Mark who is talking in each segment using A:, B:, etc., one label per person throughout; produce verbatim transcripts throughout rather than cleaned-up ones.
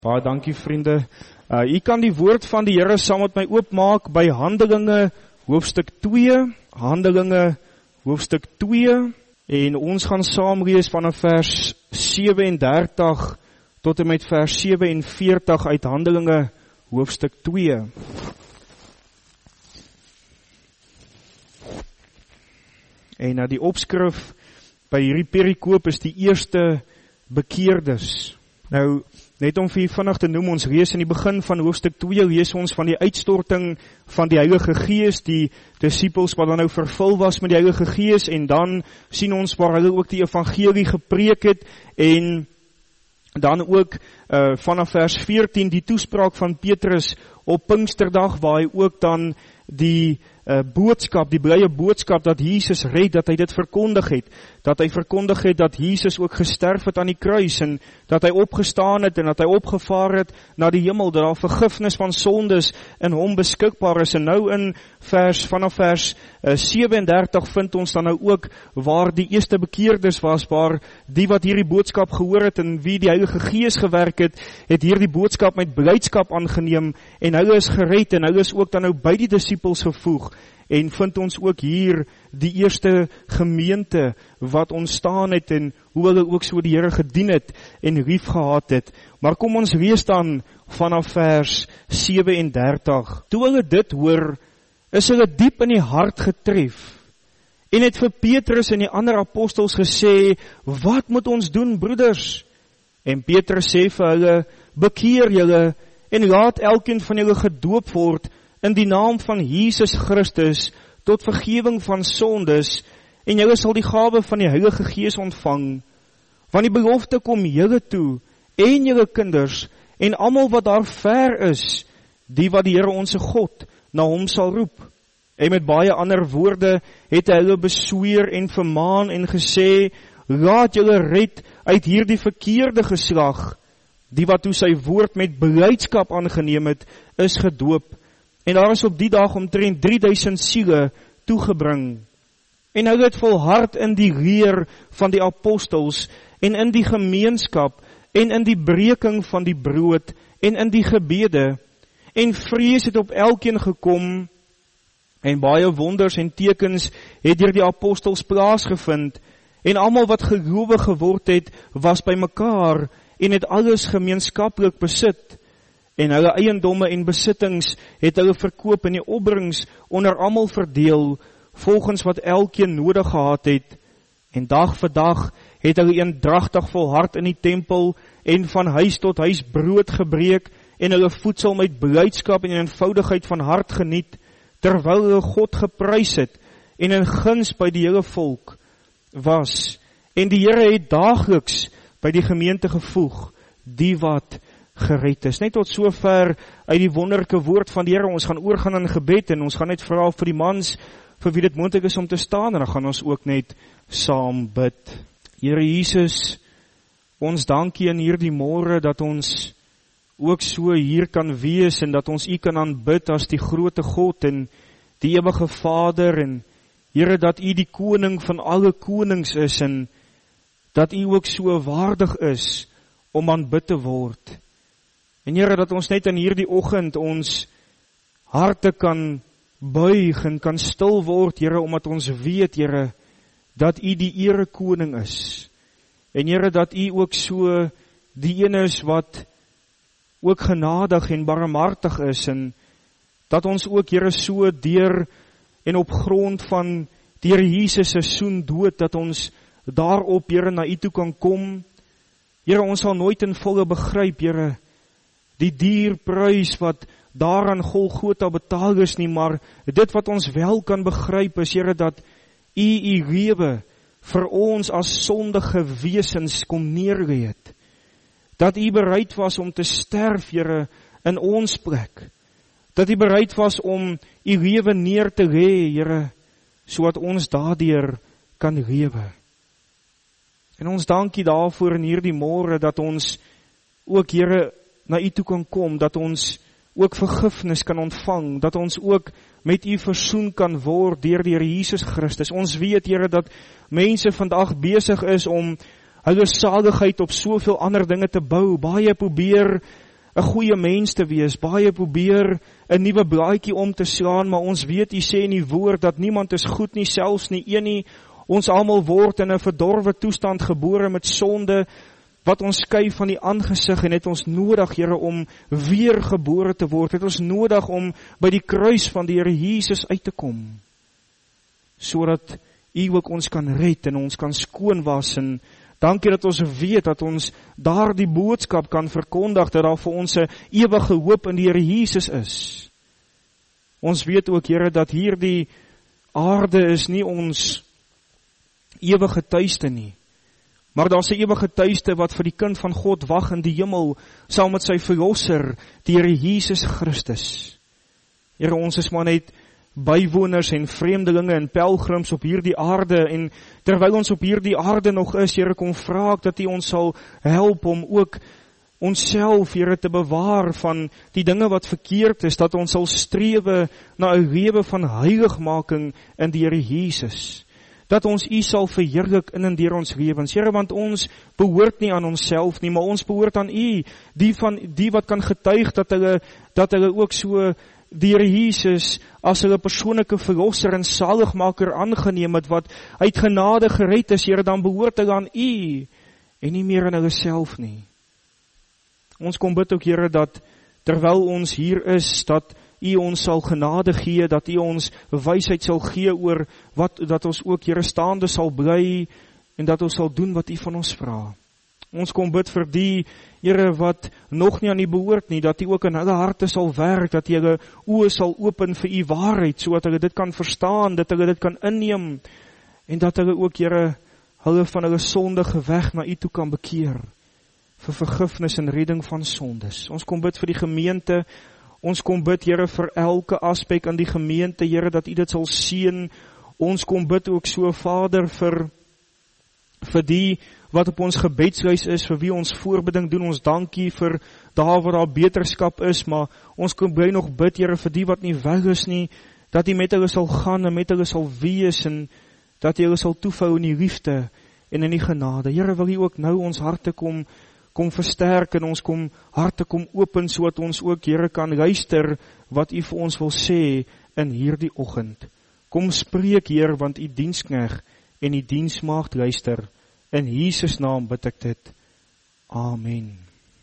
A: Baie dankie vriende. Uh, u kan die woord van die Here saam met my oopmaak by Handelinge hoofstuk twee. Handelinge hoofstuk twee. En ons gaan saam lees vanaf vers sewe en dertig tot en met vers sewe en veertig uit Handelinge hoofstuk twee. En uh, die opskrif by hierdie perikoop is die eerste bekeerders. Nou, net om vir vinnig te noem, ons lees in die begin van hoofstuk twee, lees ons van die uitstorting van die Heilige Gees, die disciples wat dan nou vervul was met die Heilige Gees, en dan sien ons waar hulle ook die evangelie gepreek het, en dan ook uh, vanaf vers veertien die toespraak van Petrus op Pinksterdag, waar hy ook dan die uh, boodskap, die blye boodskap dat Jesus red, dat hy dit verkondig het, dat hy verkondig het dat Jesus ook gesterf het aan die kruis, en dat hy opgestaan het, en dat hy opgevaar het na die hemel, dat daar vergifnis van sondes in hom beskikbaar is, en nou in vers, vanaf vers uh, sewe en dertig vind ons dan nou ook waar die eerste bekeerders was, waar die wat hierdie boodskap gehoor het, en wie die Heilige Gees gewerk het, het hierdie boodskap met blydskap aangeneem, en hulle is gered, en hulle is ook dan nou by die disciples gevoeg, en vind ons ook hier die eerste gemeente wat ontstaan het, en hoe hulle ook so die Here gedien het, en lief gehad het. Maar kom ons lees dan vanaf vers sewe en dertig. Toe hulle dit hoor, is hulle diep in die hart getref, en het vir Petrus en die ander apostels gesê, wat moet ons doen, broeders? En Petrus sê vir hulle, bekeer julle, en laat elkeen van julle gedoop word, in die naam van Jesus Christus, tot vergewing van sondes, en julle sal die gawe van die Heilige Gees ontvang, want die belofte kom julle toe, en julle kinders, en almal wat daar ver is, die wat die Here onse God na hom sal roep. En met baie ander woorde, het hy hulle besweer en vermaan en gesê, laat julle red uit hierdie verkeerde geslag, die wat toe sy woord met blydskap aangeneem het, is gedoop. En daar is op die dag omtrent drie duisend siele toegebring. En hy het volhard in die leer van die apostels, en in die gemeenskap, en in die breking van die brood, en in die gebede. En vrees het op elkeen gekom, en baie wonders en tekens het deur die apostels plaasgevind, en almal wat gelowig geword het, was by mekaar, en het alles gemeenskaplik besit. En hulle eiendomme en besittings het hulle verkoop en die opbrengs onder almal verdeel, volgens wat elkeen nodig gehad het. En dag vir dag het hulle eendragtig volhard in die tempel, en van huis tot huis brood gebreek, en hulle voedsel met blydskap en eenvoudigheid van hart geniet, terwyl hulle God geprys het, en in guns by die hele volk was. En die Here het daagliks by die gemeente gevoeg, die wat gered is. Net tot so ver uit die wonderlike woord van die Here. Ons gaan oorgaan in gebed, en ons gaan net vra vir die mans, vir wie dit moontlik is om te staan, en dan gaan ons ook net saam bid. Here Jesus, ons dankie in hierdie môre, dat ons ook so hier kan wees, en dat ons U kan aanbid as die grote God, en die ewige Vader, en Here, dat U die koning van alle konings is, en dat U ook so waardig is om aanbid te word. En Here, dat ons net in hierdie oggend ons harte kan buig en kan stil word, Here, omdat ons weet, Here, dat U die ere koning is. En Here, dat U ook so die een is wat ook genadig en barmhartig is, en dat ons ook, Here, so deur en op grond van die Here Jesus se soen dood, dat ons daarop, Here, na U toe kan kom. Here, ons sal nooit in volle begryp, Here, die dierprys wat daar aan Golgotha betaal is nie, maar dit wat ons wel kan begryp is, Here, dat U U lewe vir ons as sondige wesens kom neerlê het. Dat U bereid was om te sterf, Here, in ons plek. Dat U bereid was om U lewe neer te lê, Here, sodat ons daardeur kan lewe. En ons dankie daarvoor in hierdie môre, dat ons ook, Here, na U toe kan kom, dat ons ook vergifnis kan ontvang, dat ons ook met U versoen kan word deur die Here Jesus Christus. Ons weet, Here, dat mense vandag besig is om hulle saligheid op soveel ander dinge te bou. Baie probeer 'n goeie mens te wees, baie probeer 'n nuwe blaadjie om te slaan, maar ons weet, U sê in die woord, dat niemand is goed nie, selfs nie een nie. Ons almal word in 'n verdorwe toestand gebore met sonde, wat ons skei van die aangesig, en het ons nodig, Here, om weer gebore te word, het ons nodig om by die kruis van die Here Jesus uit te kom, sodat U ook ons kan red, en ons kan skoon was, en dankie dat ons weet, dat ons daar die boodskap kan verkondig, dat daar vir ons 'n ewige hoop in die Here Jesus is. Ons weet ook, Here, dat hier die aarde is nie ons ewige tuiste nie, maar daar is 'n ewige tuiste wat vir die kind van God wag in die hemel, saam met sy verlosser, die Here Jesus Christus. Here, ons is maar net bywoners en vreemdelinge en pelgrims op hierdie aarde, en terwyl ons op hierdie aarde nog is, Here, kom vra ek dat U ons sal help om ook onsself, Here, te bewaar van die dinge wat verkeerd is, dat ons sal strewe na 'n lewe van heiligmaking in die Here Jesus, dat ons U sal verheerlik in en deur ons lewens, Here, want ons behoort nie aan onsself nie, maar ons behoort aan U, die van die wat kan getuig dat hulle dat hulle ook so die Here Jesus as hulle persoonlike verlosser en saligmaker aangeneem het, wat uit genade gered is, Here, dan behoort hulle aan U en nie meer aan hulle self nie. Ons kom bid ook, Here, dat terwyl ons hier is, dat U ons sal genade gee, dat U ons wysheid sal gee oor wat, dat ons ook, Here, staande sal bly, en dat ons sal doen wat U van ons vra. Ons kom bid vir die, Here, wat nog nie aan U behoort nie, dat U ook in hulle harte sal werk, dat U hulle oë sal open vir U waarheid, sodat hulle dit kan verstaan, dat hulle dit kan inneem, en dat hulle ook, Here, hulle van hulle sondige weg na U toe kan bekeer, vir vergifnis en redding van sondes. Ons kom bid vir die gemeente, ons kom bid, Here, vir elke aspek in die gemeente, Here, dat U dit sal seën. Ons kom bid ook so, Vader, vir, vir die wat op ons gebedshuis is, vir wie ons voorbeding doen, ons dankie vir daar waar daar beterskap is, maar ons kom bly nog bid, Here, vir die wat nie weg is nie, dat U met hulle sal gaan en met hulle sal wees, en dat U hulle sal toevou in die liefde en in die genade. Here, wil U ook nou ons harte kom, kom versterk, en ons kom harte kom open, so dat ons ook, Here, kan luister wat U vir ons wil sê in hierdie oggend. Kom spreek, Heer, want U diensknegt en U diensmaagd luister. In Jesus naam bid ek dit. Amen.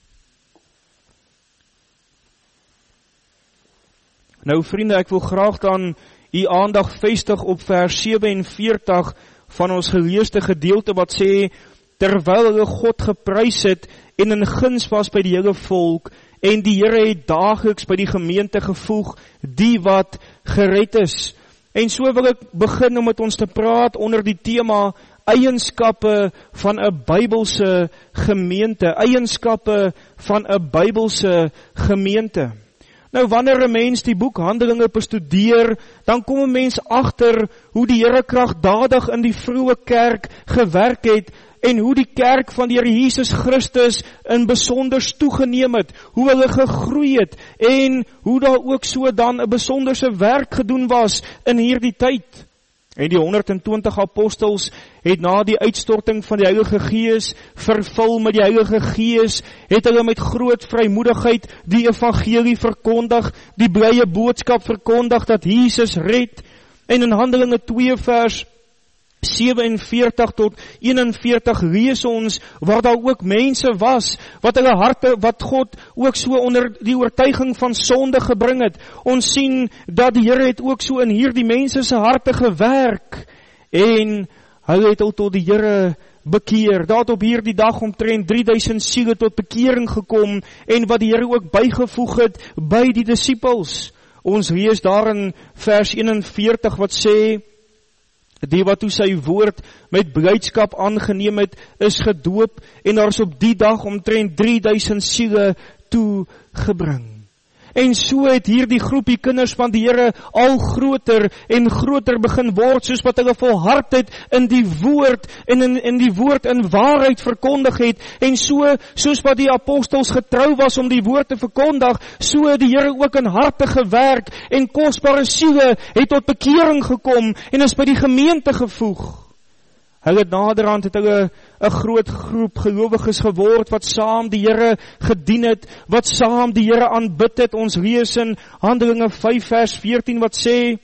A: Nou vriende, ek wil graag dan U aandag vestig op vers sewenveertig van ons geleesde gedeelte wat sê, terwyl hulle God geprys het en in guns was by die hele volk, en die Here het daagliks by die gemeente gevoeg, die wat gered is. En so wil ek begin om met ons te praat onder die tema eienskappe van 'n Bybelse gemeente, eienskappe van 'n Bybelse gemeente. Nou wanneer 'n mens die boek Handelinge bestudeer, dan kom 'n mens agter hoe die Here kragtadig in die vroeë kerk gewerk het, en hoe die kerk van die Here Jesus Christus in besonders toegeneem het, hoe hulle gegroei het, en hoe daar ook so dan 'n besonderse werk gedoen was in hierdie tyd. En die honderd en twintig apostels het na die uitstorting van die Heilige Gees, vervul met die Heilige Gees, het hulle met groot vrymoedigheid die evangelie verkondig, die blye boodskap verkondig dat Jesus red. En in Handelinge twee vers sewenveertig tot eenenveertig lees ons waar daar ook mense was wat hulle harte, wat God ook so onder die oortuiging van sonde gebring het. Ons sien dat die Here het ook so in hierdie mense se harte gewerk, en hulle het al tot die Here bekeer. Daar het op hierdie dag omtrent drie duisend siele tot bekering gekom, en wat die Here ook bygevoeg het by die disippels. Ons lees daar in vers eenenveertig wat sê, die wat toe sy woord met blydskap aangeneem het, is gedoop, en daar is op die dag omtrent drie duisend siele toegebring. En so het hierdie groepie kinders van die Here al groter en groter begin word, soos wat hulle volhard het in die woord, en in, in die woord in waarheid verkondig het, en so, soos wat die apostels getrou was om die woord te verkondig, so het die Here ook in harte gewerk, en kosbare siele het tot bekering gekom, en is by die gemeente gevoeg. Hulle naderhand het hulle 'n groot groep gelowiges geword, wat saam die Here gedien het, wat saam die Here aanbid het. Ons lees in Handelinge vyf vers veertien wat sê,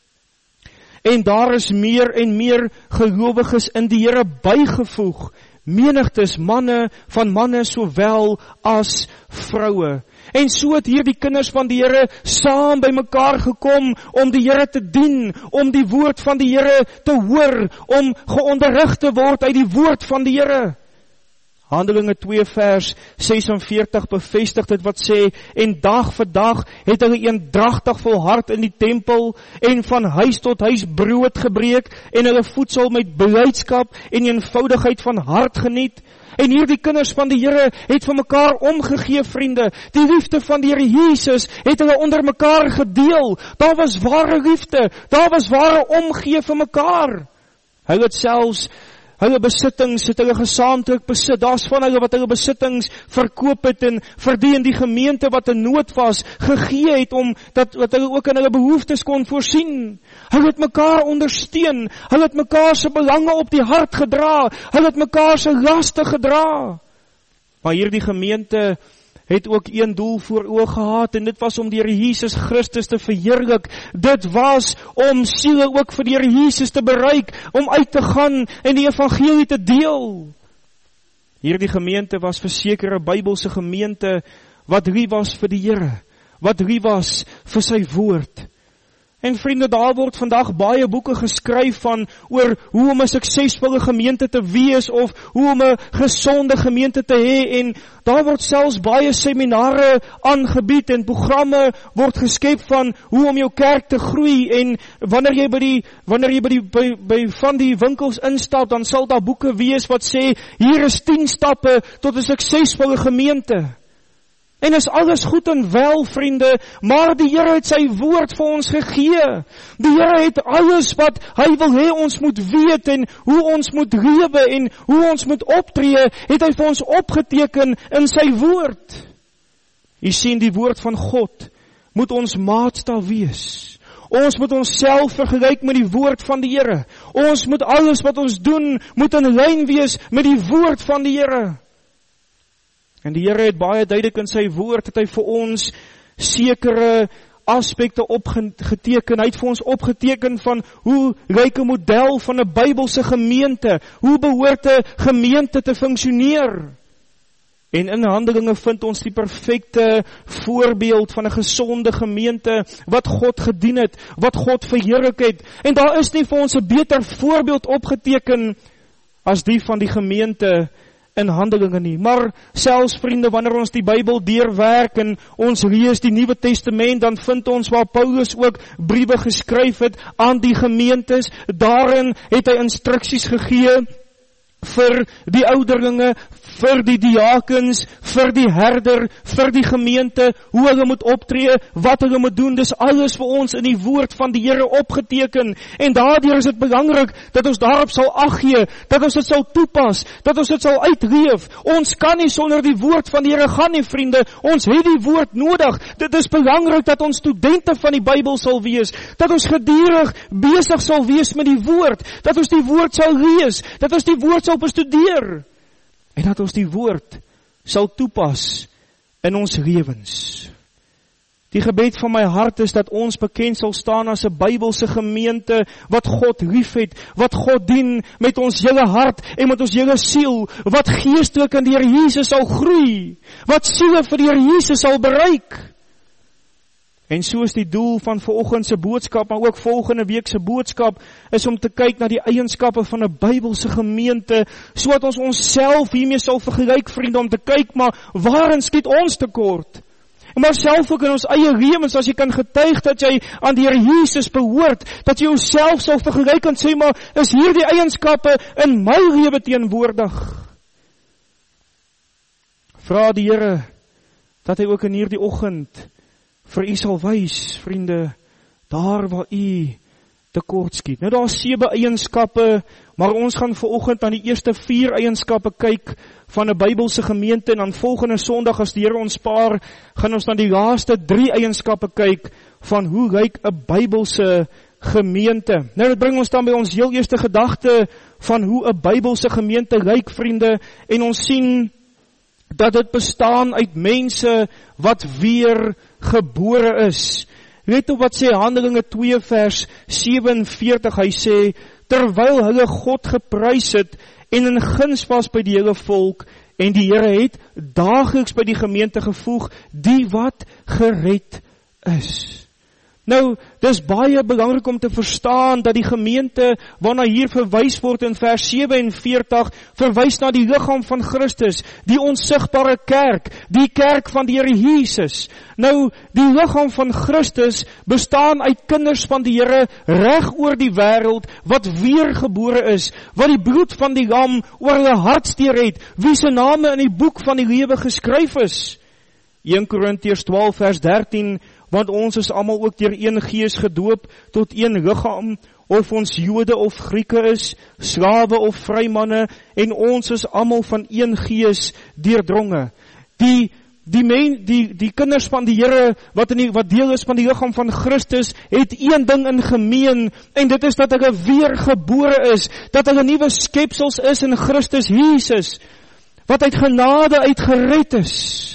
A: en daar is meer en meer gelowiges in die Here bygevoeg, menigtes manne van manne sowel as vroue. En so het hier die kinders van die Here saam by mekaar gekom om die Here te dien, om die woord van die Here te hoor, om geonderrig te word uit die woord van die Here. Handelinge twee vers sesenveertig bevestig dit wat sê, en dag vir dag het hulle eendragtig volhard in die tempel en van huis tot huis brood gebreek en hulle voedsel met blydskap en eenvoudigheid van hart geniet. En hier die kinders van die Here het vir mekaar omgegee, vriende. Die liefde van die Here Jesus het hulle onder mekaar gedeel. Daar was ware liefde, daar was ware omgee vir mekaar. Hulle het selfs hulle besittings het hulle gesamentlik besit. Daar's van hulle wat hulle besittings verkoop het en vir die in die gemeente wat in nood was, gegee het om dat wat hulle ook in hulle behoeftes kon voorsien. Hulle het mekaar ondersteun. Hulle het mekaar se belange op die hart gedra. Hulle het mekaar se laste gedra. Maar hierdie gemeente het ook een doel voor oë gehad, en dit was om die Here Jesus Christus te verheerlik. Dit was om siele ook vir die Here Jesus te bereik, om uit te gaan en die evangelie te deel. Hierdie gemeente was verseker 'n Bybelse gemeente, wat lief was vir die Here, wat lief was vir sy woord. En vriende, daar word vandag baie boeke geskryf van oor hoe om 'n suksesvolle gemeente te wees, of hoe om 'n gesonde gemeente te hê, en daar word selfs baie seminare aangebied en programme word geskep van hoe om jou kerk te groei, en wanneer jy by die wanneer jy by die by, by van die winkels instap, dan sal daar boeke wees wat sê, hier is tien stappe tot 'n suksesvolle gemeente. En is alles goed en wel, vriende, maar die Here het sy woord vir ons gegee. Die Here het alles wat hy wil hê ons moet weet, en hoe ons moet lewe, en hoe ons moet optree, het hy vir ons opgeteken in sy woord. Jy sien, die woord van God moet ons maatstaf wees. Ons moet onsself vergelyk met die woord van die Here. Ons moet alles wat ons doen, moet in lyn wees met die woord van die Here. En die Here het baie duidelik in sy woord, het hy vir ons sekere aspekte opgeteken. Hy het vir ons opgeteken van hoe lyk 'n model van 'n Bybelse gemeente, hoe behoort 'n gemeente te funksioneer. En in Handelinge vind ons die perfekte voorbeeld van 'n gesonde gemeente, wat God gedien het, wat God verheerlik het. En daar is nie vir ons 'n beter voorbeeld opgeteken as die van die gemeente in Handelinge nie. Maar selfs, vriende, wanneer ons die Bybel deurwerk en ons lees die Nuwe Testament, dan vind ons waar Paulus ook briewe geskryf het aan die gemeentes. Daarin het hy instruksies gegee vir die ouderlinge, vir die diakens, vir die herder, vir die gemeente, hoe hulle moet optree, wat hulle moet doen. Dis alles vir ons in die woord van die Here opgeteken. En daardeur is dit belangrik dat ons daarop sal ag gee, dat ons dit sal toepas, dat ons dit sal uitleef. Ons kan nie sonder die woord van die Here gaan nie, vriende. Ons het die woord nodig. Dit is belangrik dat ons studente van die Bybel sal wees, dat ons gedurig besig sal wees met die woord, dat ons die woord sal lees, dat ons die woord sal bestudeer, en dat ons die woord sal toepas in ons lewens. Die gebed van my hart is dat ons bekend sal staan as 'n Bybelse gemeente wat God liefhet, wat God dien met ons hele hart en met ons hele siel, wat geestelik in die Here Jesus sal groei, wat siele vir die Here Jesus sal bereik. En so is die doel van vanoggend se boodskap, maar ook volgende week se boodskap, is om te kyk na die eienskappe van 'n Bybelse gemeente, sodat ons onsself hiermee sal vergelyk, vriende, om te kyk, maar waarin skiet ons tekort? En maar self ook in ons eie lewens, as jy kan getuig dat jy aan die Here Jesus behoort, dat jy jouself sal vergelyk en sê, maar is hier die eienskappe in my lewe teenwoordig? Vra die Here dat hy ook in hierdie oggend vir u sal wys, vriende, daar waar u tekort skiet. Nou daar is sewe eienskappe, maar ons gaan vanoggend aan die eerste vier eienskappe kyk van 'n Bybelse gemeente, en dan volgende Sondag, as die Here ons spaar, gaan ons dan die laaste drie eienskappe kyk van hoe lyk 'n Bybelse gemeente. Nou dit bring ons dan by ons heel eerste gedagte van hoe 'n Bybelse gemeente lyk, vriende, en ons sien dat dit bestaan uit mense wat weer gebore is. Let op wat sê Handelinge twee vers sewenveertig, hy sê, terwyl hulle God geprys het en in guns was by die hele volk, en die Here het daagliks by die gemeente gevoeg, die wat gered is. Nou, dis baie belangrik om te verstaan dat die gemeente, waarna hier verwys word in vers sewenveertig, verwys na die liggaam van Christus, die onsigbare kerk, die kerk van die Here Jesus. Nou, die liggaam van Christus bestaan uit kinders van die Here reg oor die wêreld, wat weergebore is, wat die bloed van die lam oor hulle hartsteer het, wie se name in die boek van die lewe geskryf is. Eerste Korintiërs twaalf vers dertien, want ons is almal ook deur een gees gedoop tot een liggaam, of ons Jode of Grieke is, slawe of vrymanne, en ons is almal van een gees deurdronge. Die die men, die die kinders van die Here wat in die, wat deel is van die liggaam van Christus, het een ding in gemeen, en dit is dat hulle weergebore is, dat hulle nuwe skepsels is in Christus Jesus, wat uit genade uit gered is.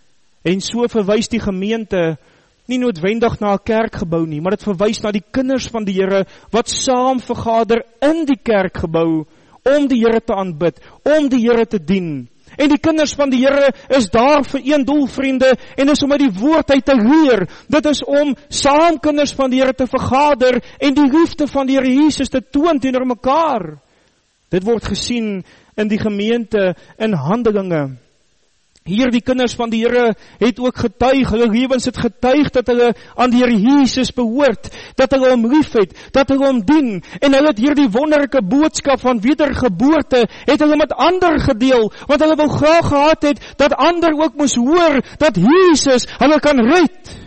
A: En so verwys die gemeente nie noodwendig na 'n kerkgebou nie, maar dit verwys na die kinders van die Here wat saam vergader in die kerkgebou om die Here te aanbid, om die Here te dien. En die kinders van die Here is daar vir een doel, vriende, en is om uit die woord uit te leer. Dit is om saam kinders van die Here te vergader en die liefde van die Here Jesus te toon teenoor mekaar. Dit word gesien in die gemeente in Handelinge. Hier die kinders van die Here het ook getuig, hulle lewens het getuig dat hulle aan die Here Jesus behoort, dat hulle hom liefhet, dat hulle hom dien, en hulle het hier die wonderlike boodskap van wedergeboorte, het hulle met ander gedeel, want hulle wou graag gehad het, dat ander ook moes hoor, dat Jesus hulle kan red.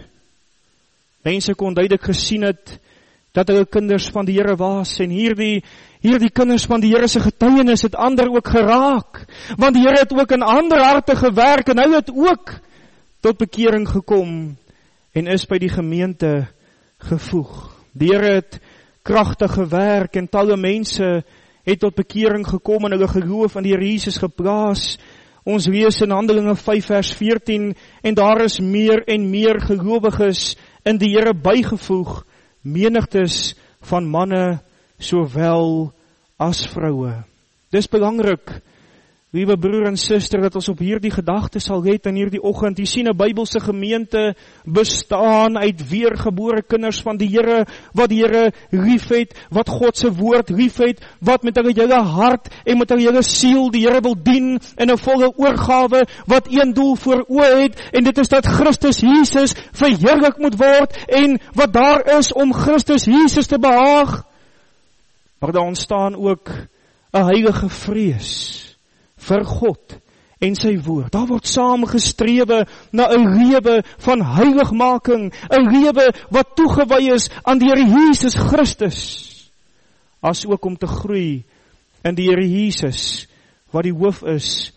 A: Mense kon duidelik gesien het, dat hulle kinders van die Here was, en hier die Hier die kinders van die Here se getuienis het ander ook geraak, want die Here het ook in ander harte gewerk, en hy het ook tot bekering gekom, en is by die gemeente gevoeg. Die Here het kragtig gewerk, en talle mense het tot bekering gekom, en hulle geloof in die Here Jesus geplaas. Ons lees in Handelinge vyf vers veertien, en daar is meer en meer gelowiges in die Here bygevoeg, menigtes van manne, sowel as vroue. Dis belangrik, liewe broer en suster, dat ons op hierdie gedagte sal let in hierdie oggend. Jy sien, 'n Bybelse gemeente bestaan uit weergebore kinders van die Here, wat die Here liefhet, wat God se woord liefhet, wat met hulle hele hart en met hulle hele siel die Here wil dien in 'n volle oorgawe, wat een doel voor oë het, en dit is dat Christus Jesus verheerlik moet word, en wat daar is om Christus Jesus te behaag. Maar daar ontstaan ook 'n heilige vrees vir God en sy woord. Daar word saamgestrewe na 'n lewe van heiligmaking, 'n lewe wat toegewy is aan die Here Jesus Christus, as ook om te groei in die Here Jesus, wat die hoof is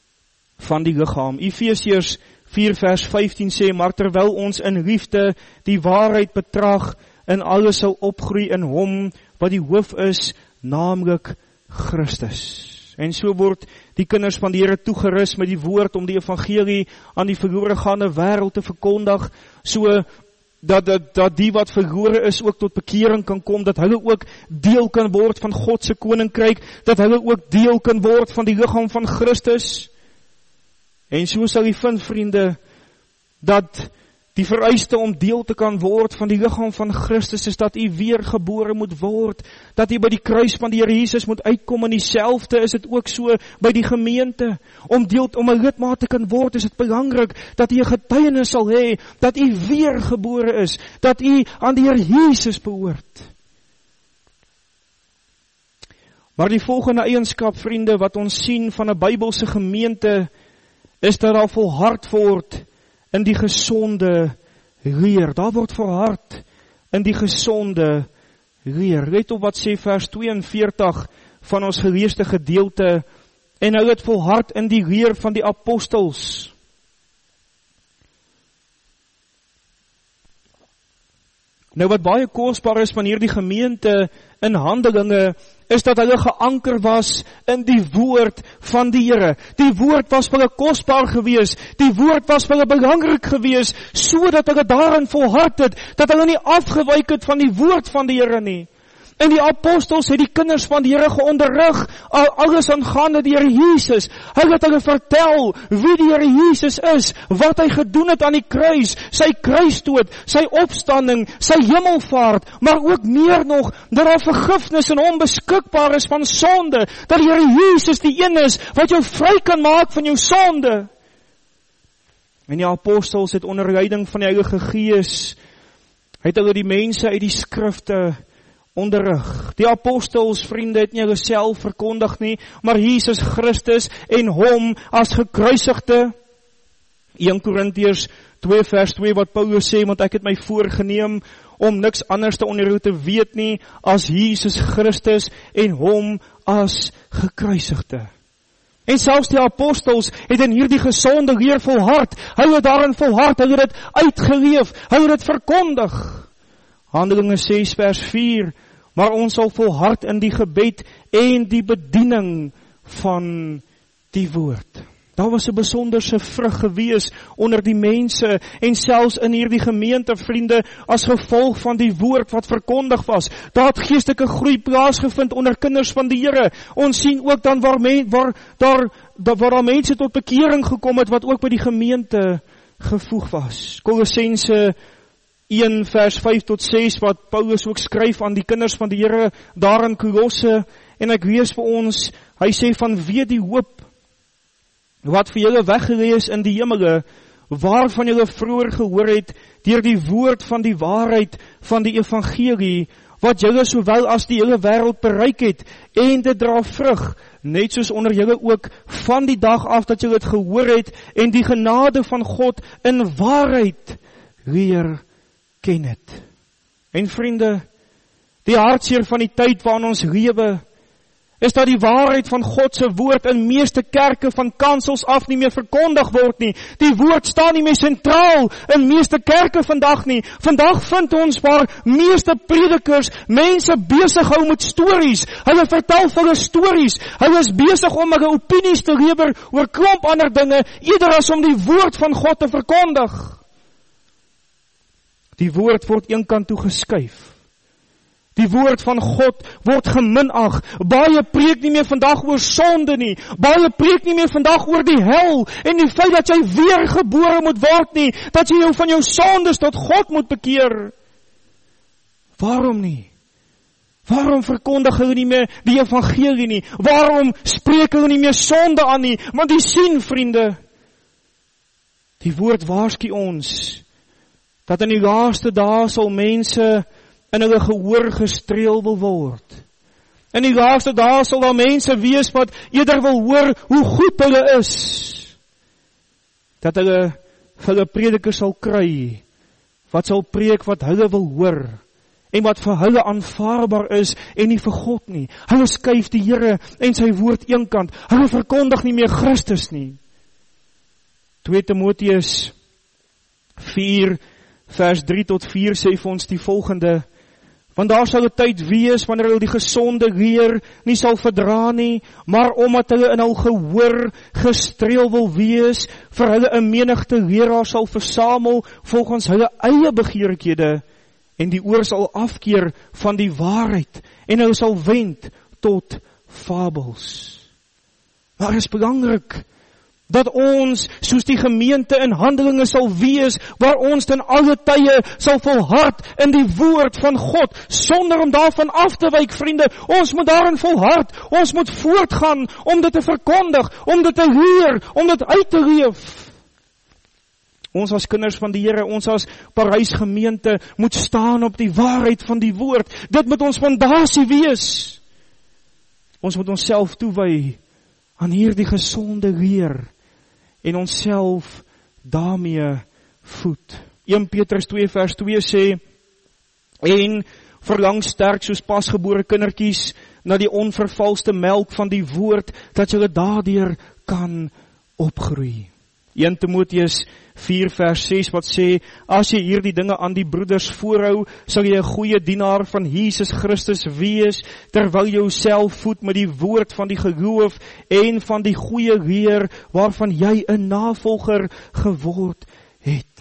A: van die liggaam. Efesiërs vier vers vyftien sê, maar terwyl ons in liefde die waarheid betrag, in alles sal opgroei in hom, wat die hoof is, naamlik Christus. En so word die kinders van die Here toegerus met die woord om die evangelie aan die verlore gaande wêreld te verkondig, so dat, dat, dat die wat verlore is ook tot bekering kan kom, dat hulle ook deel kan word van God se koninkryk, dat hulle ook deel kan word van die liggaam van Christus. En so sal jy vind, vriende, dat die vereiste om deel te kan word van die liggaam van Christus is dat u weergebore moet word, dat u by die kruis van die Here Jesus moet uitkom, en dieselfde is dit ook so by die gemeente. Om deel om 'n lidmaat te kan word, is dit belangrik dat u 'n getuienis sal hê dat u weergebore is, dat u aan die Here Jesus behoort. Maar die volgende eienskap, vriende, wat ons sien van 'n Bybelse gemeente, is dat daar volhard word in die gesonde leer. Daar word volhard in die gesonde leer. Let op wat sê vers tweeënveertig van ons geleesde gedeelte, en hy het volhard in die leer van die apostels. Nou wat baie kosbaar is van hierdie gemeente in Handelinge, is dat hulle geanker was in die woord van die Here. Die woord was vir hulle kosbaar gewees, die woord was vir hulle belangrik gewees, sodat hulle daarin volhard het, dat hulle nie afgewyk het van die woord van die Here nie. En die apostels het die kinders van die Here geonderrig, alles aangaande die Here Jesus. Hulle het hulle vertel wie die Here Jesus is, wat hy gedoen het aan die kruis, sy kruisdood, sy opstanding, sy hemelvaart, maar ook meer nog, dat daar vergifnis in hom beskikbaar is van sonde, dat die Here Jesus die een is, wat jou vry kan maak van jou sonde. En die apostels het onder leiding van die Heilige Gees, het hulle die mense uit die skrifte onderrig. Die apostels, vriende, het nie hulle self verkondig nie, maar Jesus Christus en hom as gekruisigde. Eerste Korintiërs twee vers twee wat Paulus sê, want ek het my voorgeneem om niks anders te onderhou te weet nie, as Jesus Christus en hom as gekruisigde. En selfs die apostels het in hierdie gesonde leer volhard, hulle het daarin volhard, hulle het dit uitgeleef, hulle het dit verkondig. Handelinge ses vers vier, maar ons sal volhard in die gebed en die bediening van die woord. Daar was 'n besonderse vrug gewees onder die mense en selfs in hierdie gemeente, vriende, as gevolg van die woord wat verkondig was. Daar het geestelike groei plaasgevind onder kinders van die Here. Ons sien ook dan waar, men, waar, daar, waar daar mense tot bekering gekom het wat ook by die gemeente gevoeg was. Kolossense een vers vyf tot ses wat Paulus ook skryf aan die kinders van die Here daar in Kolosse, en ek lees vir ons, hy sê vanweë die hoop wat vir julle weggelê is in die hemele, waarvan julle vroeër gehoor het deur die woord van die waarheid van die evangelie, wat julle sowel as die hele wêreld bereik het, en dit dra vrug, net soos onder julle ook van die dag af dat julle dit gehoor het en die genade van God in waarheid leer ken het. En vriende, die hartseer van die tyd waarin ons lewe, is dat die waarheid van God se woord in meeste kerke van kansels af nie meer verkondig word nie. Die woord staan nie meer sentraal in meeste kerke vandag nie. Vandag vind ons waar meeste predikers mense besig hou met stories. Hulle vertel vir hulle stories. Hulle is besig om hulle opinies te lewer oor klomp ander dinge, eerder as om die woord van God te verkondig. Die woord word eenkant toe geskuif. Die woord van God word geminag. Baie preek nie meer vandag oor sonde nie. Baie preek nie meer vandag oor die hel en die feit dat jy weergebore moet word nie, dat jy jou van jou sondes tot God moet bekeer. Waarom nie? Waarom verkondig hulle nie meer die evangelie nie? Waarom spreek hulle nie meer sonde aan nie? Want die sien, vriende, die woord waarsku ons dat in die laaste dae sal mense in hulle gehoor gestreel wil word. In die laaste dae sal daar mense wees wat eerder wil hoor hoe goed hulle is, dat hulle vir hulle prediker sal kry, wat sal preek wat hulle wil hoor, en wat vir hulle aanvaarbaar is, en nie vir God nie. Hulle skuif die Here en sy woord eenkant, hulle verkondig nie meer Christus nie. Tweede Timoteus vier vers drie tot vier sê vir ons die volgende, want daar sal 'n tyd wees wanneer hulle die gesonde leer nie sal verdra nie, maar omdat hulle in hul gehoor gestreel wil wees, vir hulle 'n menigte leraars sal versamel volgens hulle eie begeerlikhede, en die oor sal afkeer van die waarheid, en hulle sal wend tot fabels. Maar is belangrik dat ons, soos die gemeente in Handelinge sal wees, waar ons ten alle tye sal volhard in die woord van God, sonder om daarvan af te wyk, vriende. Ons moet daarin volhard, ons moet voortgaan om dit te verkondig, om dit te leer, om dit uit te leef. Ons as kinders van die Here, ons as Parys gemeente, moet staan op die waarheid van die woord. Dit moet ons fondasie wees. Ons moet onsself toewy aan hierdie gesonde leer, en onsself daarmee voed. Eerste Petrus twee vers twee sê, en verlang sterk soos pasgebore kindertjies na die onvervalste melk van die woord, dat julle daardeur kan opgroei. Eerste Timoteus vier vers ses wat sê, as jy hierdie dinge aan die broeders voorhou, sal jy 'n goeie dienaar van Jesus Christus wees, terwyl jy jouself voed met die woord van die geloof en van die goeie leer, waarvan jy 'n navolger geword het.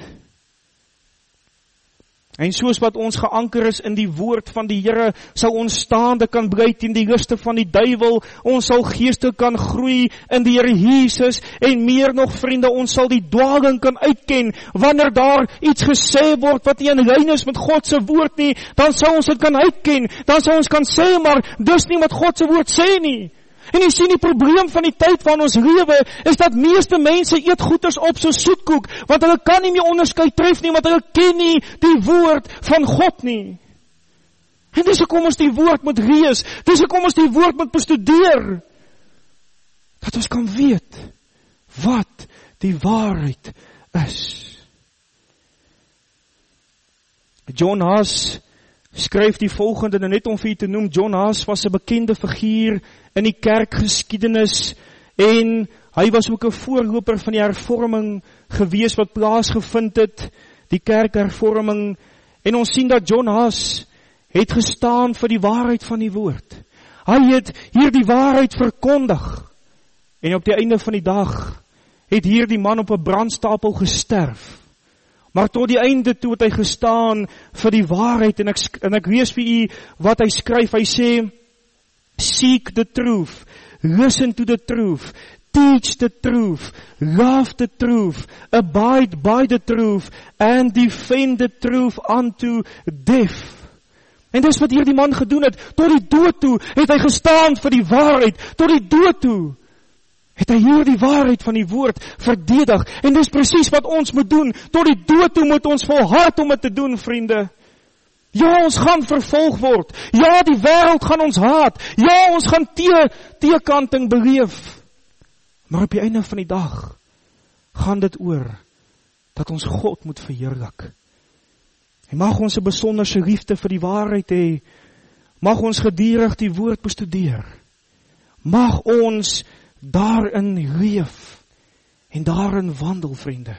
A: En soos wat ons geanker is in die woord van die Here, sal ons staande kan bly teen die liste van die duiwel, ons sal geestelik kan groei in die Here Jesus, en meer nog vriende, ons sal die dwaling kan uitken, wanneer daar iets gesê word wat nie in lyn is met God se woord nie, dan sal ons dit kan uitken, dan sal ons kan sê, maar dis nie wat God se woord sê nie. En jy sien die probleem van die tyd waarin ons lewe, is dat meeste mense eet goeders op so soetkoek, want hulle kan nie meer onderskei tref nie, want hulle ken nie die woord van God nie. En dis hoekom ons die woord moet lees, dis hoekom ons die woord moet bestudeer, dat ons kan weet wat die waarheid is. John Haas skryf die volgende, net om vir u te noem. John Haas was 'n bekende figuur in die kerkgeskiedenis, en hy was ook 'n voorloper van die hervorming gewees wat plaasgevind het, die kerkhervorming, en ons sien dat John Haas het gestaan vir die waarheid van die woord. Hy het hier die waarheid verkondig, en op die einde van die dag het hier die man op 'n brandstapel gesterf. Maar tot die einde toe het hy gestaan vir die waarheid, en ek, en ek lees vir u wat hy skryf. Hy sê, seek the truth, listen to the truth, teach the truth, love the truth, abide by the truth, and defend the truth unto death. En dis wat hier die man gedoen het, tot die dood toe het hy gestaan vir die waarheid, tot die dood toe het hy hier die waarheid van die woord verdedig, en dis presies wat ons moet doen, tot die dood toe moet ons volhard om dit te doen, vriende. Ja, ons gaan vervolg word, ja, die wêreld gaan ons haat, ja, ons gaan te, teekanting beleef, maar op die einde van die dag, gaan dit oor, dat ons God moet verheerlik. En mag ons 'n besonderse liefde vir die waarheid hê, mag ons gedurig die woord bestudeer, mag ons daarin leef en daarin wandel, vriende.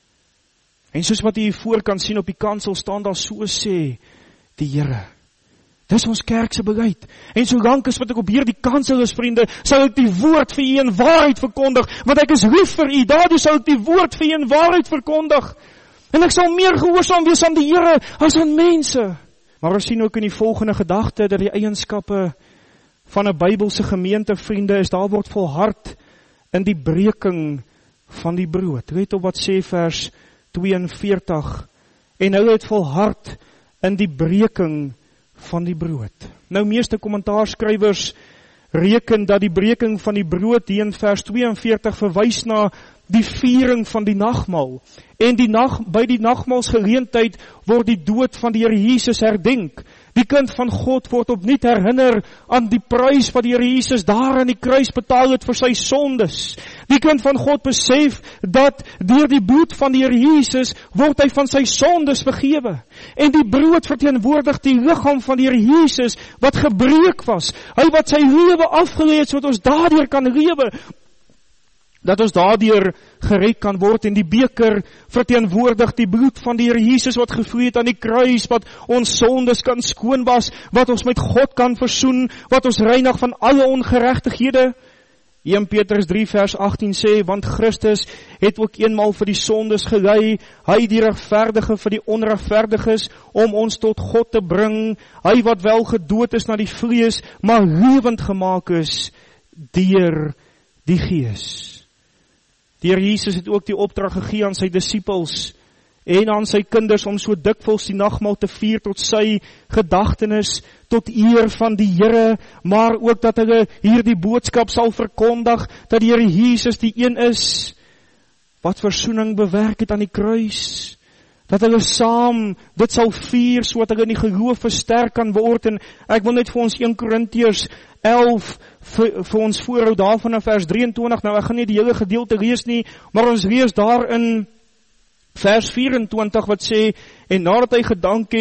A: En soos wat u voor kan sien op die kansel staan daar, so sê die Here. Dis ons kerk se beleid. En solank as wat ek op hierdie kansel is, vriende, sal ek die woord vir u in waarheid verkondig, want ek is lief vir u, daardie sal ek die woord vir u in waarheid verkondig. En ek sal meer gehoorsaam wees aan die Here as aan mense. Maar ons sien ook in die volgende gedagte dat die eienskappe van 'n Bybelse gemeente, vriende, is daar word volhard in die breking van die brood. Let op wat sê vers tweeënveertig. En hulle het volhard in die breking van die brood. Nou, meeste kommentaarskrywers reken dat die breking van die brood hier in vers tweeënveertig verwys na die viering van die nagmaal. En die nag, by die nagmaalsgeleentheid word die dood van die Here Jesus herdenk. Die kind van God word opnuut herinner aan die prys wat die Here Jesus daar aan die kruis betaal het vir sy sondes. Die kind van God besef dat deur die bloed van die Here Jesus word hy van sy sondes vergewe. En die brood verteenwoordig die liggaam van die Here Jesus wat gebreek was. Hy wat sy lewe afgelê het sodat ons daardeur kan lewe. Dat ons daardeur gered kan word, en die beker verteenwoordig die bloed van die Here Jesus wat gevloei het aan die kruis, wat ons sondes kan skoon was, wat ons met God kan versoen, wat ons reinig van alle ongeregtighede. Eerste Petrus drie vers agttien sê, want Christus het ook eenmaal vir die sondes gelei, hy die regverdige vir die onregverdiges, om ons tot God te bring, hy wat wel gedood is na die vlees, maar lewend gemaak is deur die Gees. Die Here Jesus het ook die opdrag gegee aan sy disippels en aan sy kinders om so dikwels die nagmaal te vier tot sy gedagtenis, tot eer van die Here, maar ook dat hulle hierdie boodskap sal verkondig, dat die Here Jesus die een is wat versoening bewerk het aan die kruis, dat hulle saam dit sal vier, so dat hulle in die geloof versterk kan word. En ek wil net vir ons Eerste Korintiërs elf vir, vir ons voorhou daarvan in vers drieëntwintig, nou ek gaan nie die hele gedeelte lees nie, maar ons lees daar in vers vyf en twintig wat sê, en nadat hy gedank het,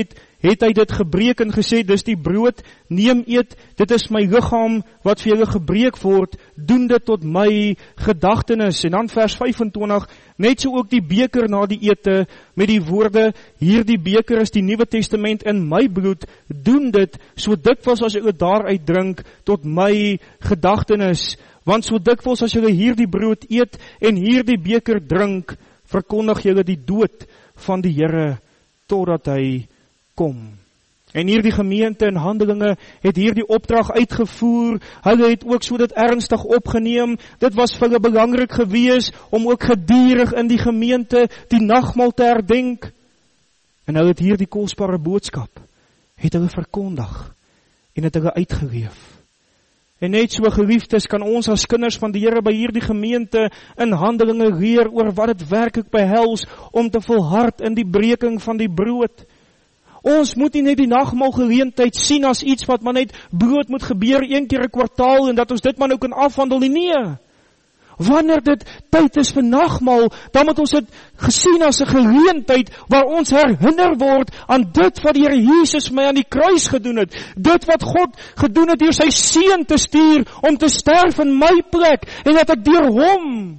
A: het hy dit gebreek en gesê, dis die brood, neem eet, dit is my liggaam wat vir julle gebreek word, doen dit tot my gedagtenis. En dan vers vyfentwintig, net so ook die beker na die ete, met die woorde, hierdie beker is die Nuwe Testament in my bloed, doen dit, so dikwels as julle daaruit drink, tot my gedagtenis. Want so dikwels as julle hierdie brood eet, en hierdie beker drink, verkondig julle die dood van die Here, totdat hy kom. En hierdie gemeente en Handelinge het hierdie opdrag uitgevoer, hulle het ook so dit ernstig opgeneem, dit was vir hulle belangrik gewees, om ook gedierig in die gemeente die nagmaal te herdenk, en hulle het hierdie kosbare boodskap, het hulle verkondig, en het hulle uitgeleef. En net so geliefdes kan ons as kinders van die Here by hierdie gemeente in Handelinge leer oor wat het werklik behels om te volhard in die breking van die brood. Ons moet nie net die nagmaal geleentheid sien as iets wat maar net brood moet gebeur een keer 'n kwartaal en dat ons dit maar nou kan afhandel nie. Nee. Wanneer dit tyd is vir nagmaal, dan moet ons dit gesien as 'n geleentheid waar ons herinner word aan dit wat die Here Jesus my aan die kruis gedoen het. Dit wat God gedoen het deur sy seun te stuur om te sterf in my plek en dat ek deur hom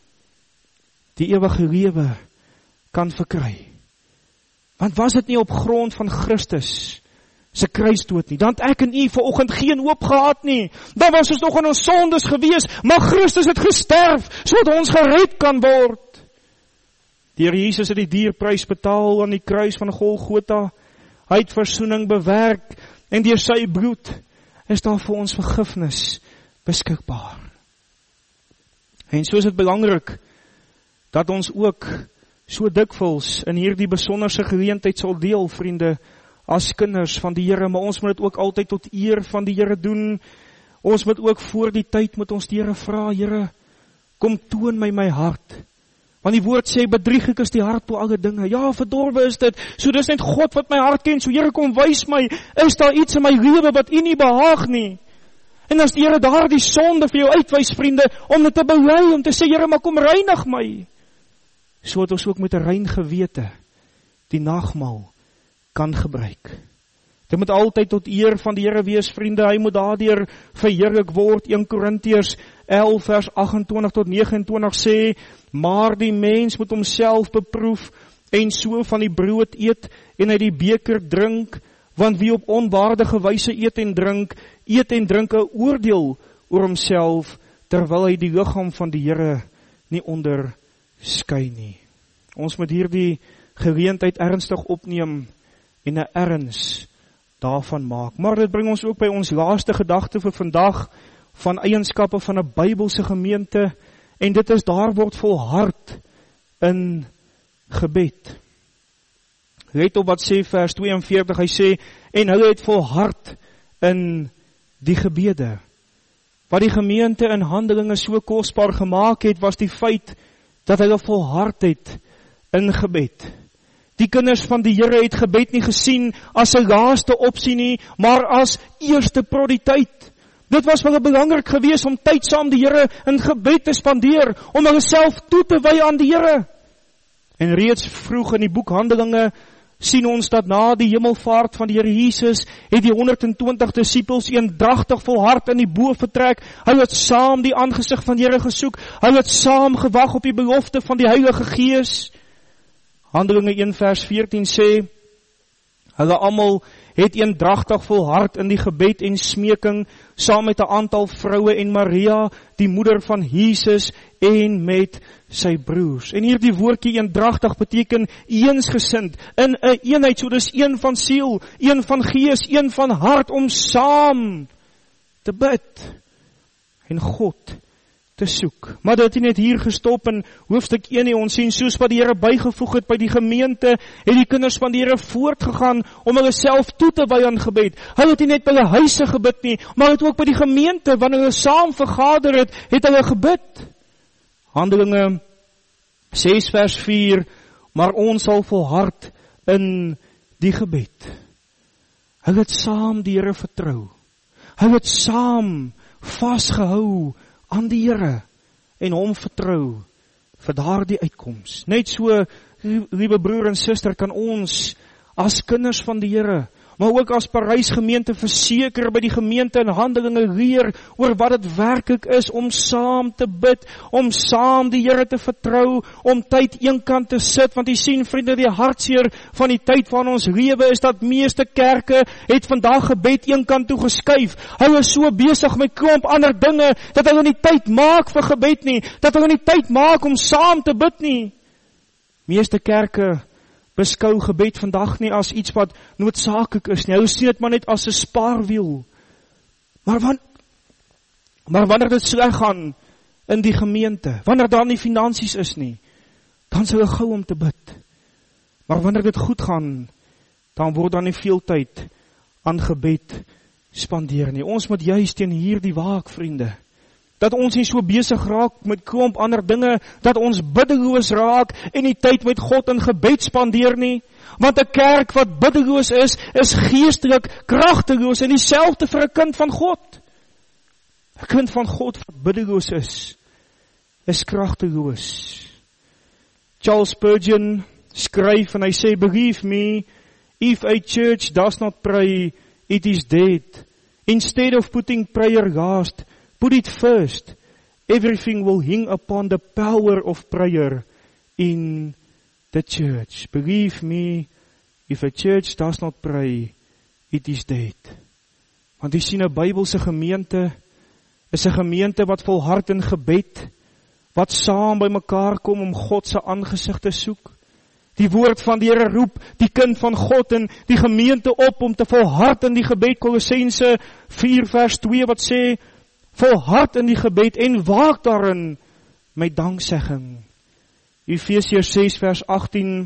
A: die ewige lewe kan verkry. Want was dit nie op grond van Christus se kruisdood nie, dan het ek en u vanoggend geen hoop gehad nie, dan was ons nog in ons sondes gewees, maar Christus het gesterf, sodat ons gered kan word. Die Here Jesus het die dierprys betaal aan die kruis van Golgotha, hy het versoening bewerk, en deur sy bloed is daar vir ons vergifnis beskikbaar. En so is dit belangrik, dat ons ook so dikwels in hierdie besonderse geleentheid sal deel, vriende, as kinders van die Here, maar ons moet dit ook altyd tot eer van die Here doen. Ons moet ook voor die tyd moet ons die Here vra, Here, kom toon my my hart. Want die woord sê, bedrieg ek is die hart bo alle dinge. Ja, verdorwe is dit, so dis net God wat my hart ken, so Here kom wys my, is daar iets in my lewe wat U nie behaag nie? En as die Here daar die sonde vir jou uitwys, vriende, om dit te bely, om te sê, Here, maar kom reinig my. So het ons ook met 'n rein gewete die nagmaal kan gebruik. Dit moet altyd tot eer van die Here wees, vriende, hy moet daardeur verheerlik word. Eerste Korintiërs elf vers agt-en-twintig tot nege-en-twintig sê, maar die mens moet homself beproef en so van die brood eet en uit die beker drink, want wie op onwaardige wyse eet en drink, eet en drink 'n oordeel oor homself, terwyl hy die liggaam van die Here nie onderskei nie. Ons moet hierdie geleentheid ernstig opneem en 'n erns daarvan maak. Maar dit bring ons ook by ons laaste gedagte vir vandag, van eienskappe van 'n Bybelse gemeente, en dit is, daar word volhard in gebed. Let op wat sê vers tweeënveertig, hy sê, en hulle het volhard in die gebede. Wat die gemeente in Handelinge so kosbaar gemaak het, was die feit dat hulle volhard het in gebed. Die kinders van die Here het gebed nie gesien as 'n laaste opsie nie, maar as eerste prioriteit. Dit was vir hulle belangrik geweest om tyd saam die Here in gebed te spandeer, om hulle self toe te wy aan die Here. En reeds vroeg in die boek Handelinge sien ons dat na die hemelvaart van die Here Jesus, het die honderd en twintig disippels eendragtig volhard in die bo vertrek. Hulle het saam die aangesig van die Here gesoek, hulle het saam gewag op die belofte van die Heilige Gees. Handelinge een vers veertien sê, hulle almal het eendragtig volhard in die gebed en smeking, saam met 'n aantal vroue en Maria, die moeder van Jesus, en met sy broers. En hierdie woordjie eendragtig beteken eensgesind, in 'n eenheid, so dis een van siel, een van gees, een van hart, om saam te bid en God te soek. Maar dit het net hier gestop in hoofstuk een nie. Ons sien soos wat die Here bygevoeg het by die gemeente, het die kinders van die Here voortgegaan om hulle self toe te wy aan gebed. Hulle het nie net by hulle huise gebid nie, maar het ook by die gemeente, wanneer hulle saam vergader het, het hulle gebid. Handelinge ses vers vier, maar ons sal volhard in die gebed. Hulle het saam die Here vertrou. Hulle het saam vasgehou aan die Here en hom vertrou vir daardie uitkoms. Net so, liewe broer en suster, kan ons as kinders van die Here, maar ook as Parys gemeente verseker by die gemeente in Handelinge leer oor wat dit werklik is om saam te bid, om saam die Here te vertrou, om tyd eenkant te sit, want jy sien vriende, die hartseer van die tyd van ons lewe is dat meeste kerke het vandag gebed eenkant toe geskuif. Hulle is so besig met klomp ander dinge, dat hulle nie tyd maak vir gebed nie, dat hulle nie tyd maak om saam te bid nie. Meeste kerke beskou gebed vandag nie as iets wat noodsaaklik is nie. Hulle sien dit maar net as 'n spaarwiel. Maar, wan, maar wanneer dit sleg gaan in die gemeente, wanneer daar nie finansies is nie, dan is hulle gou om te bid. Maar wanneer dit goed gaan, dan word daar nie veel tyd aan gebed spandeer nie. Ons moet juist teen hierdie waak, vriende. Dat ons nie so besig raak met klomp ander dinge, dat ons biddeloos raak en die tyd met God in gebed spandeer nie. Want 'n kerk wat biddeloos is, is geestelik kragteloos en dieselfde vir 'n kind van God. 'n Kind van God wat biddeloos is, is kragteloos. Charles Spurgeon skryf en hy sê, believe me, if a church does not pray, it is dead. Instead of putting prayer last, put it first. Everything will hang upon the power of prayer in the church. Believe me, if a church does not pray, it is dead. Want jy sien, 'n Bybelse gemeente is 'n gemeente wat volhard in gebed, wat saam by mekaar kom om God se aangesig te soek. Die woord van die Here roep die kind van God en die gemeente op om te volhard in die gebed. Kolossense vier vers twee wat sê, volhard in die gebed en waak daarin met danksegging. Efesiërs ses vers agttien,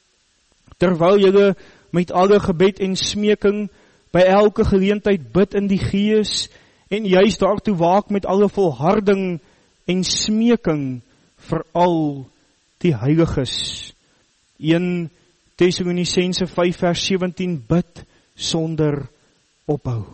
A: terwyl julle met alle gebed en smeking by elke geleentheid bid in die Gees en juist daartoe waak met alle volharding en smeking vir al die heiliges. Eerste Tessalonisense vyf vers sewentien, bid sonder ophou.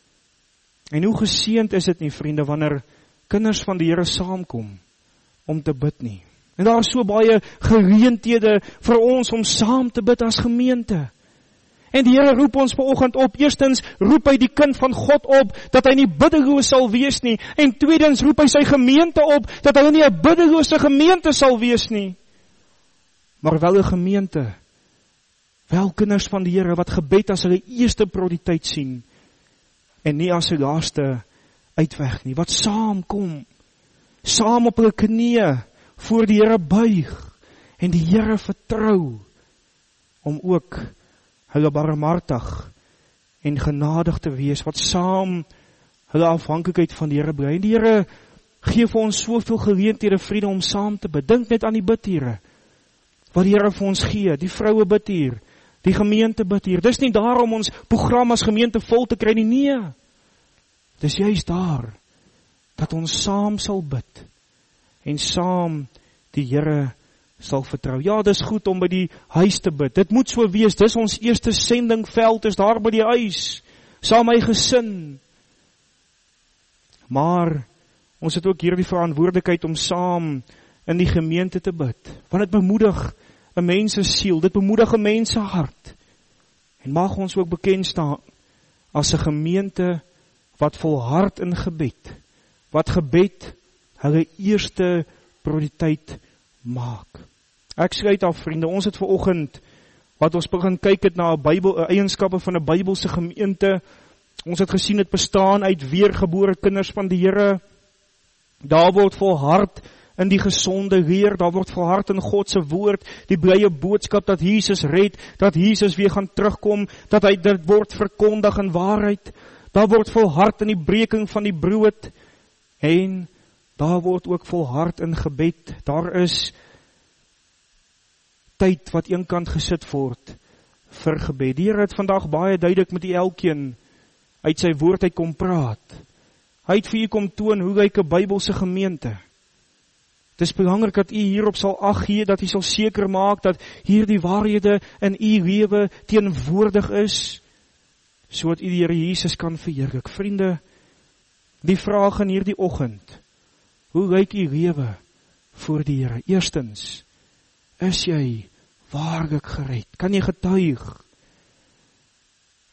A: En hoe geseënd is dit nie, vriende, wanneer kinders van die Here saamkom om te bid nie. En daar is so baie geleenthede vir ons om saam te bid as gemeente. En die Here roep ons vanoggend op. Eerstens roep hy die kind van God op dat hy nie biddeloos sal wees nie. En tweedens roep hy sy gemeente op dat hulle nie 'n biddelose gemeente sal wees nie. Maar wel 'n gemeente, wel kinders van die Here wat gebed as hulle eerste prioriteit sien en nie as 'n laaste uitweg nie, wat saamkom, saam op hulle knieë voor die Here buig en die Here vertrou om ook hulle barmhartig en genadig te wees, wat saam hulle afhanklikheid van die Here bly. En die Here gee vir ons soveel geleenthede, vriende, om saam te bid. Dink net aan die bidure wat die Here vir ons gee, die vroue bid hier, die gemeente bid hier. Dis nie daar om ons program as gemeente vol te kry nie, nee. Dis juist daar, dat ons saam sal bid, en saam die Here sal vertrou. Ja, dis goed om by die huis te bid, dit moet so wees, dis ons eerste sendingveld, is daar by die huis, saam my gesin. Maar, ons het ook hier die verantwoordelikheid om saam in die gemeente te bid, want het bemoedig 'n mens se siel, dit bemoedig 'n mens se hart, en mag ons ook bekend staan as 'n gemeente wat volhard in gebed, wat gebed hulle eerste prioriteit maak. Ek sluit af, vriende, ons het vanoggend, wat ons begin kyk het na 'n Bybel, 'n eienskappe van 'n Bybelse gemeente, ons het gesien het bestaan uit weergebore kinders van die Here, daar word volhard in die gesonde leer, daar word volhard in God se woord, die blye boodskap dat Jesus red, dat Jesus weer gaan terugkom, dat hy dit word verkondig in waarheid, daar word volhard in die breking van die brood, en daar word ook volhard in gebed, daar is tyd wat eenkant gesit word vir gebed. Die Here het vandag baie duidelik met die elkeen uit sy woord uit kom praat. Hy het vir u kom toon hoe lyk 'n Bybelse gemeente. Het is belangrik dat u hierop sal ag gee, dat u sal seker maak dat hierdie waarhede in u lewe teenwoordig is, sodat u die Here Jesus kan verheerlik. Vriende, die vraag in hierdie oggend, hoe lyk u lewe voor die Here? Eerstens, is jy waarlik gered? Kan jy getuig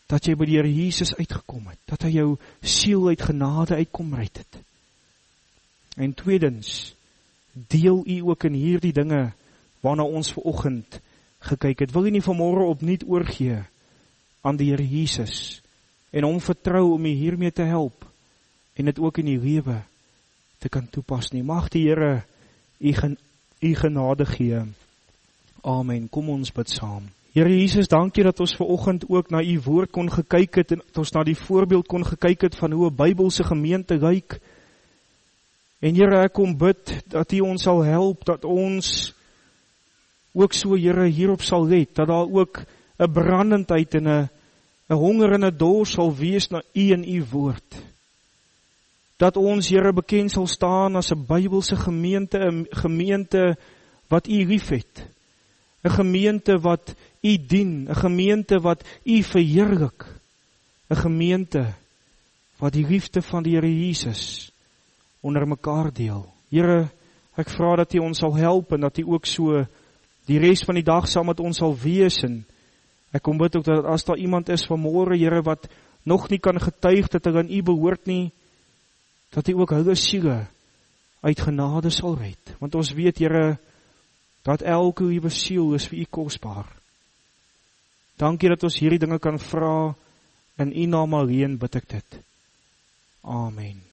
A: dat jy by die Here Jesus uitgekom het, dat hy jou siel uit genade uitkom red het. En tweedens, deel u ook in hierdie dinge, waarna ons vanoggend gekyk het. Wil jy nie vanmôre opnuut oorgee aan die Here Jesus, en hom vertrou om u hiermee te help, en dit ook in die lewe te kan toepas nie. Mag die Here u gen, u genade gee. Amen. Kom ons bid saam. Here Jesus, dankie dat ons vanoggend ook na u woord kon gekyk het, en dat ons na die voorbeeld kon gekyk het van hoe 'n Bybelse gemeente lyk. En Here, ek kom bid dat u ons sal help, dat ons ook so, Here, hierop sal let, dat daar ook 'n brandendheid en 'n 'n honger en 'n dors sal wees na u en u woord. Dat ons, Here, bekend sal staan as 'n Bybelse gemeente, 'n gemeente wat u liefhet, 'n gemeente wat u dien, 'n gemeente wat u verheerlik, 'n gemeente wat die liefde van die Here Jesus onder mekaar deel. Here, ek vra dat u ons sal help, en dat u ook so die res van die dag saam met ons sal wees, en ek kom bid ook dat as daar iemand is vanmôre, Here, wat nog nie kan getuig dat hy aan u behoort nie, dat u ook hulle siele uit genade sal red. Want ons weet, Here, dat elke liewe siel is vir u kosbaar. Dankie dat ons hierdie dinge kan vra, in u naam alleen bid ek dit. Amen.